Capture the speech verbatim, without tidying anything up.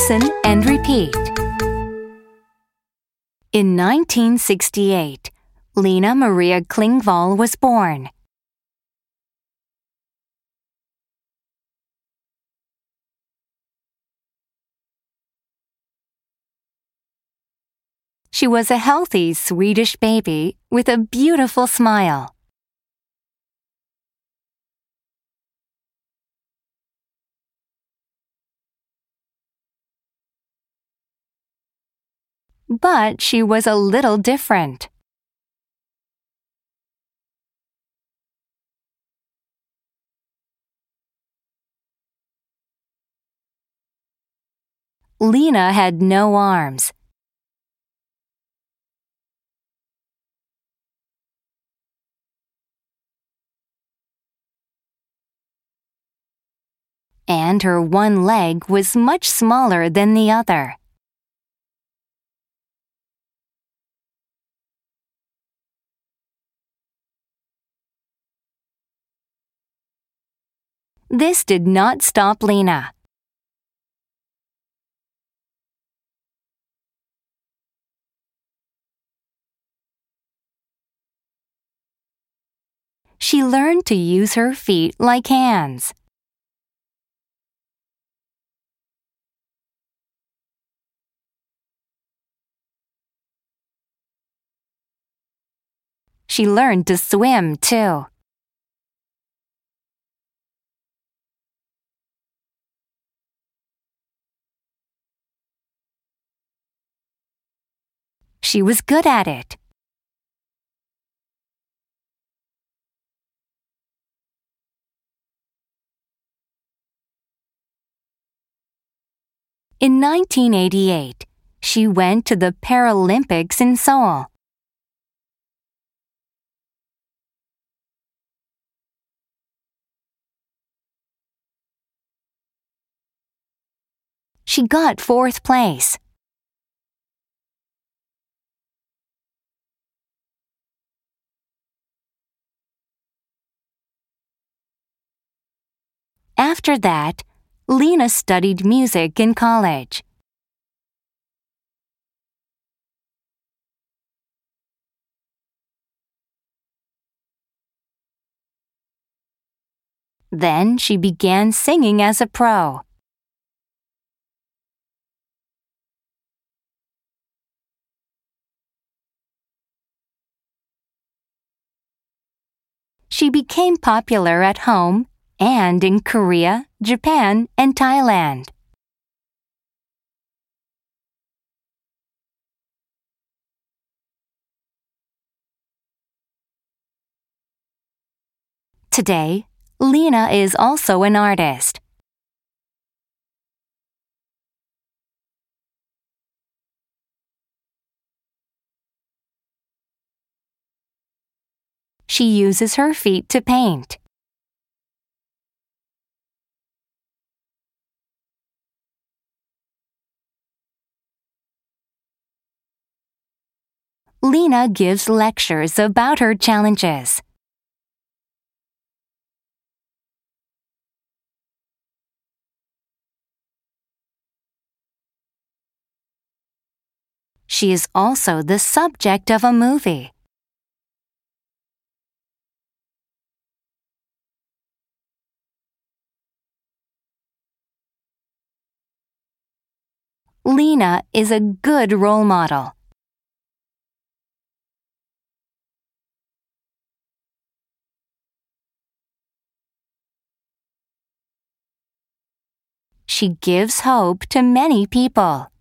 Listen and repeat. In nineteen sixty-eight, Lena Maria Klingvall was born. She was a healthy Swedish baby with a beautiful smile. But she was a little different. Lena had no arms. And her one leg was much smaller than the other. This did not stop Lena. She learned to use her feet like hands. She learned to swim, too. She was good at it. In nineteen eighty-eight, she went to the Paralympics in Seoul. She got fourth place. After that, Lena studied music in college. Then she began singing as a pro. She became popular at home and in Korea, Japan, and Thailand. Today, Lena is also an artist. She uses her feet to paint. Lena gives lectures about her challenges. She is also the subject of a movie. Lena is a good role model. She gives hope to many people.